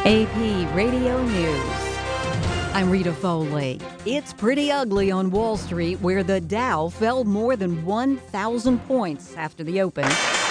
AP Radio News. I'm Rita Foley. It's pretty ugly on Wall Street, where the Dow fell more than 1,000 points after the open.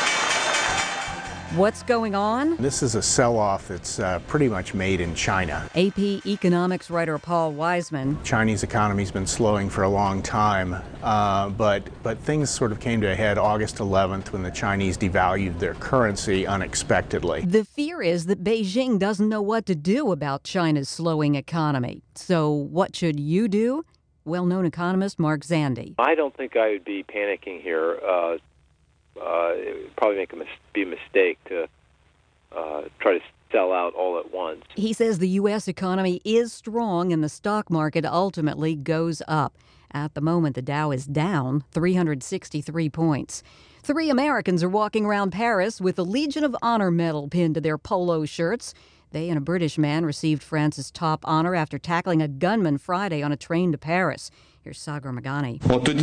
What's going on? This is a sell-off that's pretty much made in China. AP economics writer Paul Wiseman. Chinese economy's been slowing for a long time, but things sort of came to a head August 11th when the Chinese devalued their currency unexpectedly. The fear is that Beijing doesn't know what to do about China's slowing economy. So what should you do? Well-known economist Mark Zandi. I don't think I would be panicking here. It would probably be a mistake to try to sell out all at once. He says the U.S. economy is strong and the stock market ultimately goes up. At the moment, the Dow is down 363 points. 3 Americans are walking around Paris with the Legion of Honor medal pinned to their polo shirts. They and a British man received France's top honor after tackling a gunman Friday on a train to Paris. Here's Sagar Magani.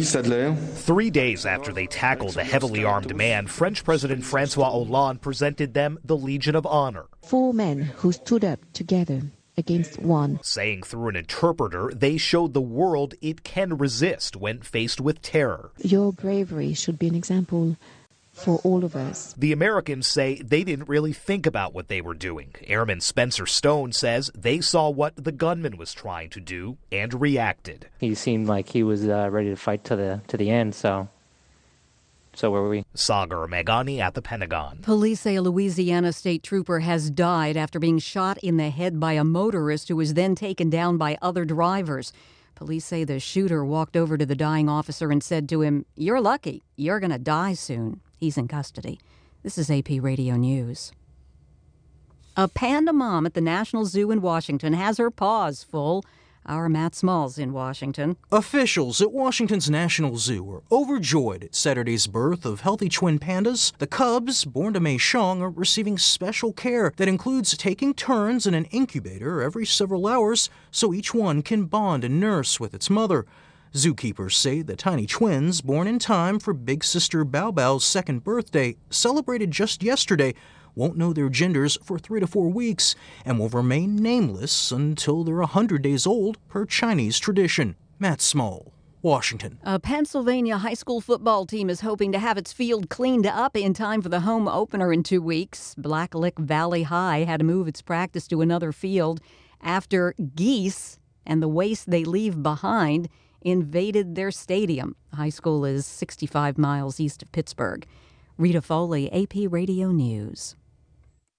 3 days after they tackled the heavily armed man, French President Francois Hollande presented them the Legion of Honor. 4 men who stood up together against one. Saying through an interpreter, they showed the world it can resist when faced with terror. Your bravery should be an example for all of us. The Americans say they didn't really think about what they were doing. Airman Spencer Stone says they saw what the gunman was trying to do and reacted. He seemed like he was ready to fight to the end, so were we. Sagar Magani at the Pentagon. Police say a Louisiana state trooper has died after being shot in the head by a motorist who was then taken down by other drivers. Police say the shooter walked over to the dying officer and said to him, "You're lucky. You're going to die soon." He's in custody. This is AP Radio News. A panda mom at the National Zoo in Washington has her paws full. Our Matt Smalls in Washington. Officials at Washington's National Zoo were overjoyed at Saturday's birth of healthy twin pandas. The cubs, born to Mei Xiang, are receiving special care that includes taking turns in an incubator every several hours so each one can bond and nurse with its mother. Zookeepers say the tiny twins, born in time for big sister Bao Bao's 2nd birthday, celebrated just yesterday, won't know their genders for 3 to 4 weeks and will remain nameless until they're 100 days old per Chinese tradition. Matt Small, Washington. A Pennsylvania high school football team is hoping to have its field cleaned up in time for the home opener in 2 weeks. Blacklick Valley High had to move its practice to another field after geese and the waste they leave behind invaded their stadium. The high school is 65 miles east of Pittsburgh. Rita Foley, AP Radio News.